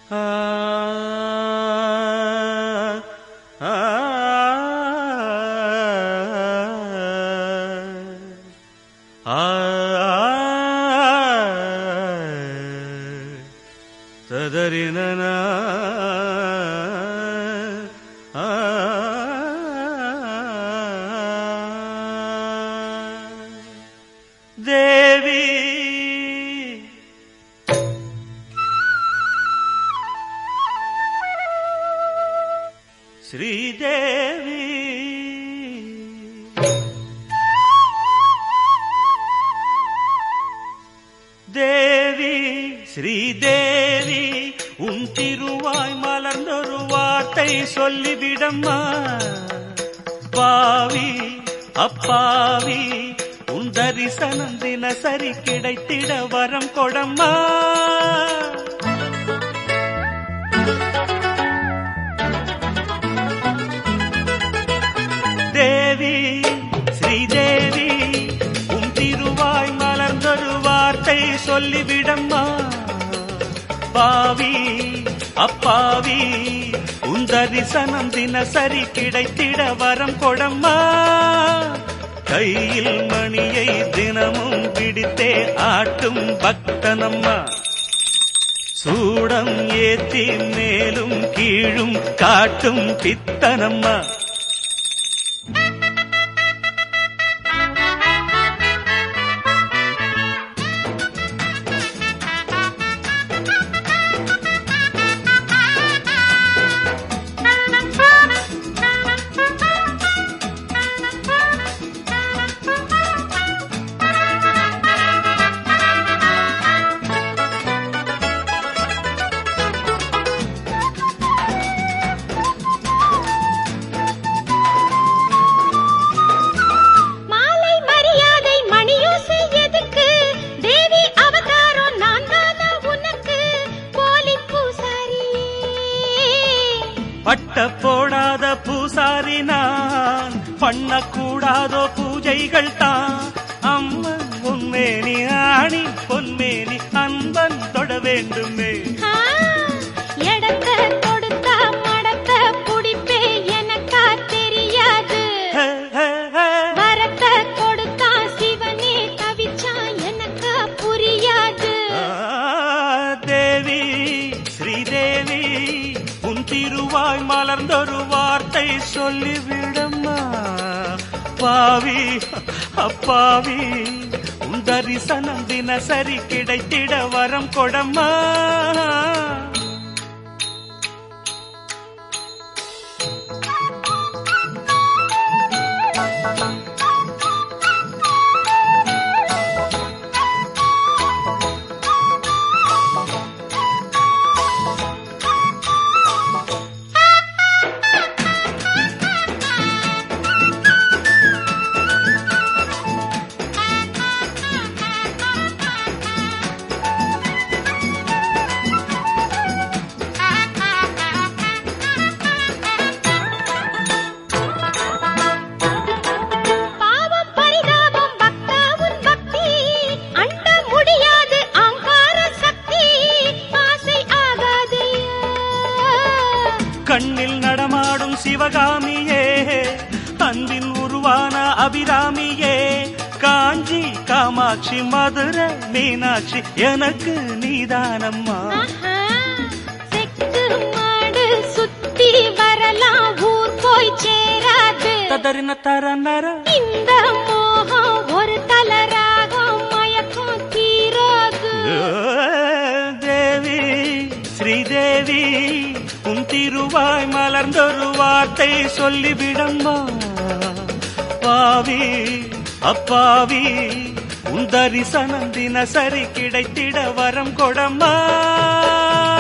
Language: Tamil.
ஆ ஆ ஆ ததரினனா தேவி ஸ்ரீதேவி தேவி ஸ்ரீதேவி உன் திருவாய் மலர்ந்தொரு வார்த்தை சொல்லிவிடம்மா. பாவி அப்பாவி உன் தரிசனம் தினசரி கிடைத்திட வரம் கொடம்மா. தேவி ஸ்ரீதேவி உன் திருவாய் மலர்ந்தொரு வார்த்தை சொல்லிவிடம்மா. பாவி அப்பாவி உன் தரிசனம் தினசரி கிடைத்திட வரம் கொடம்மா. கையில் மணியை தினமும் பிடித்தே ஆட்டும் பக்தனம்மா. சூடம் ஏத்தி மேலும் கீழும் காட்டும் பித்தனம்மா. பட்ட போடாத பூசாரி நான், பண்ணக்கூடாதோ பூஜைகள் தான். அம்மன் பொன்மேனி ஆணி பொன்மேனி அன்பன் தொட வேண்டுமே. எடத்த கொடுத்தா மடத்த புடிப்பே எனக்கா தெரியாது. வரத்த கொடுத்தா சிவனே தவிச்சா எனக்கா புரியாது. தேவி ஸ்ரீதேவி உன் திருவாய் மலர்ந்தொரு வார்த்தை சொல்லிவிடம்மா. பாவி அப்பாவி உன் தரிசனம் தினசரி கிடைத்திட வரம் கொடம்மா. கண்ணில் நடமாடும் சிவகாமியே, அன்பின் உருவான அபிராமியே, காஞ்சி காமாட்சி மதுரை மீனாட்சி எனக்கு நீதானம்மா. செக்கு மாடு சுத்தி வரலாம் ஊர் போய் சேராது. ததறின தரநர இந்த மோகம் ஒரு தலராகம் மயக்கம் தீராது. தேவி ஸ்ரீதேவி உன் திருவாய் மலர்ந்தொரு வார்த்தை சொல்லிவிடம்மா. பாவி அப்பாவி உன் தரிசனம் தினசரி கிடைத்திட வரம் கொடம்மா.